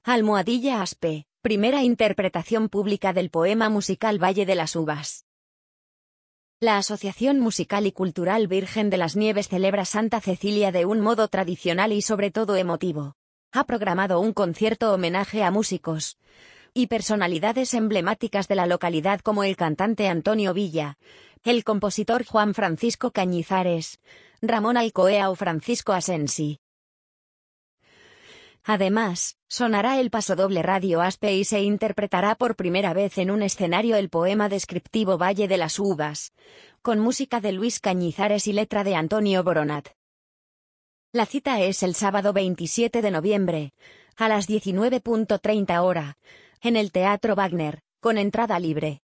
Almohadilla Aspe, primera interpretación pública del poema musical Valle de las Uvas. La Asociación Musical y Cultural Virgen de las Nieves celebra Santa Cecilia de un modo tradicional y sobre todo emotivo. Ha programado un concierto homenaje a músicos y personalidades emblemáticas de la localidad como el cantante Antonio Villa, el compositor Juan Francisco Cañizares, Ramón Alcoea o Francisco Asensi. Además, sonará el pasodoble Radio Aspe y se interpretará por primera vez en un escenario el poema descriptivo Valle de las Uvas, con música de Luis Cañizares y letra de Antonio Boronat. La cita es el sábado 27 de noviembre, a las 19:30 hora, en el Teatro Wagner, con entrada libre.